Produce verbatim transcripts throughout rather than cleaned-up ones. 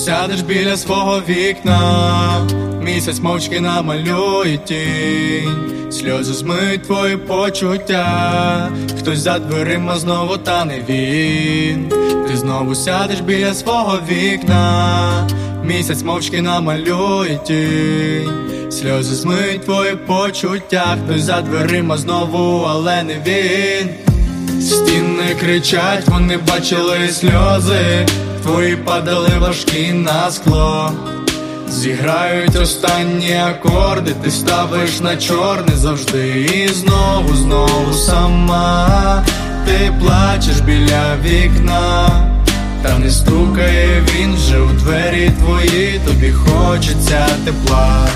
сядеш біля свого вікна, місяць мовчки намалює тінь, сльози змиють твої почуття. Хтось за дверима знову, та не він. Ти знову сядеш біля свого вікна, місяць мовчки намалює тінь, сльози змиють твої почуття. Хтось за дверима знову, але не він. Стіни кричать, вони бачили сльози твої, падали важкі на скло. Зіграють останні акорди, ти ставиш на чорне завжди. І знову, знову сама ти плачеш біля вікна, та не стукає він вже у двері твої, тобі хочеться тепла.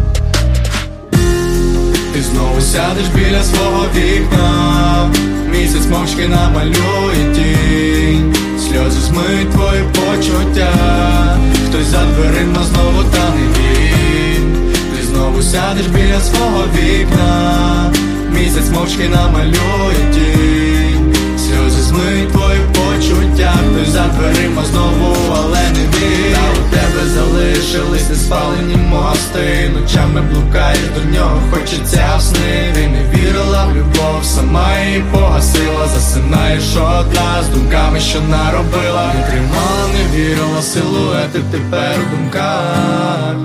Ти знову сядеш біля свого вікна, місяць мовчки намалює тінь, сльози змиють твої почуття. Хтось за дверима знову, та не він. Ти знову сядеш біля свого вікна, місяць мовчки намалює тінь, сльози змиють твої почуття. Хтось за дверима знову, але не він. Та у тебе залишились неспалені мости, ночами блукаєш до нього, хочеться в сни. Ти не вірила в любов, сама її погасила. Засинаєш одна з думками, що наробила. Не тримала, не вірила, силуети тепер у думках.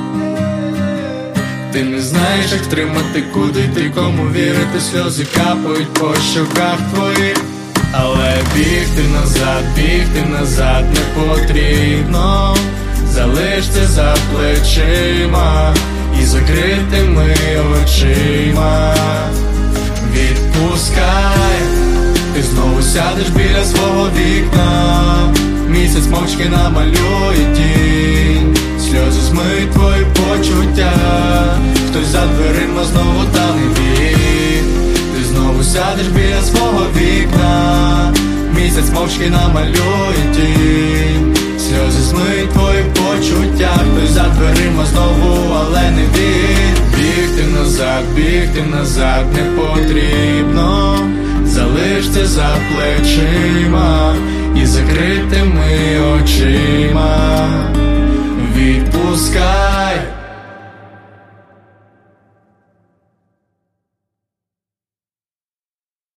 Ти не знаєш, як тримати, куди йти, кому вірити. Сльози капають по щоках твоїх, але бігти назад, бігти назад не потрібно. Залиш це за плечима і закритими очима. Відпускай, ти знову сядеш біля свого вікна, місяць мовчки намалює тінь, сльози змиють твої почуття. Хтось за дверима знову, та не він. Ти знову сядеш біля свого вікна, місяць мовчки намалює тінь, сльози змиють твої почуття. Хтось за дверима знову, але не він. Бігти назад, бігти назад не потрібно. Залиш це за плечима і закритими очима. Відпускай,